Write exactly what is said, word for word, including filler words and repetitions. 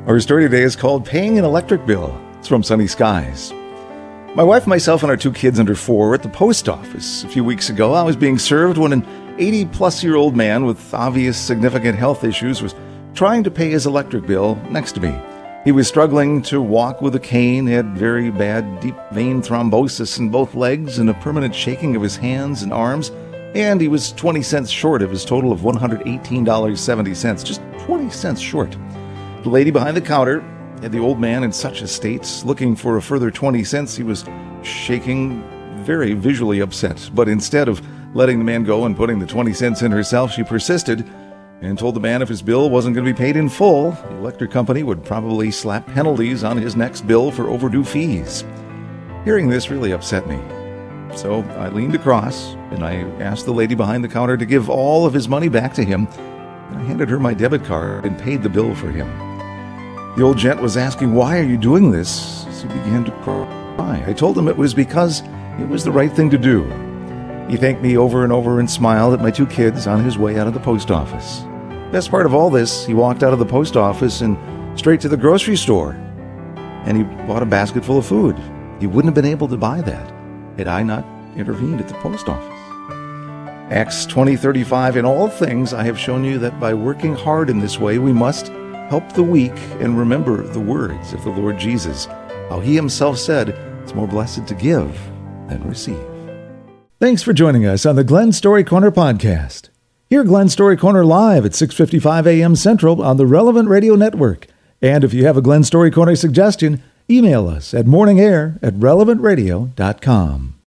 Our story today is called Paying an Electric Bill. It's from Sunny Skies. My wife, myself, and our two kids under four were at the post office a few weeks ago. I was being served when an eighty-plus-year-old man with obvious significant health issues was trying to pay his electric bill next to me. He was struggling to walk with a cane, had very bad deep vein thrombosis in both legs and a permanent shaking of his hands and arms, and he was twenty cents short of his total of one hundred eighteen dollars and seventy cents, just twenty cents short. The lady behind the counter had the old man in such a state, looking for a further twenty cents. He was shaking, very visually upset. But instead of letting the man go and putting the twenty cents in herself, she persisted and told the man if his bill wasn't going to be paid in full, the electric company would probably slap penalties on his next bill for overdue fees. Hearing this really upset me. So I leaned across and I asked the lady behind the counter to give all of his money back to him. And I handed her my debit card and paid the bill for him. The old gent was asking, "Why are you doing this?" As he began to cry. I told him it was because it was the right thing to do. He thanked me over and over and smiled at my two kids on his way out of the post office. Best part of all this, he walked out of the post office and straight to the grocery store. And he bought a basket full of food. He wouldn't have been able to buy that had I not intervened at the post office. Acts twenty thirty-five, in all things I have shown you that by working hard in this way we must help the weak and remember the words of the Lord Jesus, how he himself said, it's more blessed to give than receive. Thanks for joining us on the Glen Story Corner podcast. Hear Glen Story Corner live at six fifty-five a.m. Central on the Relevant Radio Network. And if you have a Glen Story Corner suggestion, email us at morningair at relevant radio dot com.